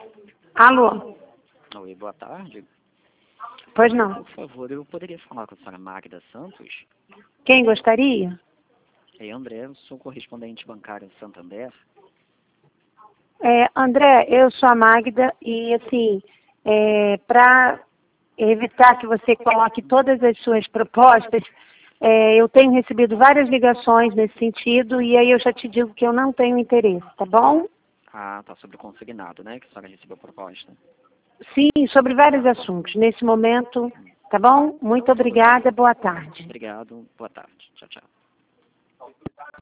Alô? Oi, boa tarde. Pois não. Por favor, eu poderia falar com a senhora Magda Santos? Quem gostaria? André, eu sou correspondente bancário em Santander. André, eu sou a Magda e, assim, para evitar que você coloque todas as suas propostas, eu tenho recebido várias ligações nesse sentido e aí eu já te digo que eu não tenho interesse, tá bom? Ah, tá sobre o consignado, né? Que a senhora recebeu a proposta. Sim, sobre vários assuntos. Nesse momento, tá bom? Muito obrigada, boa tarde. Obrigado, boa tarde. Tchau, tchau.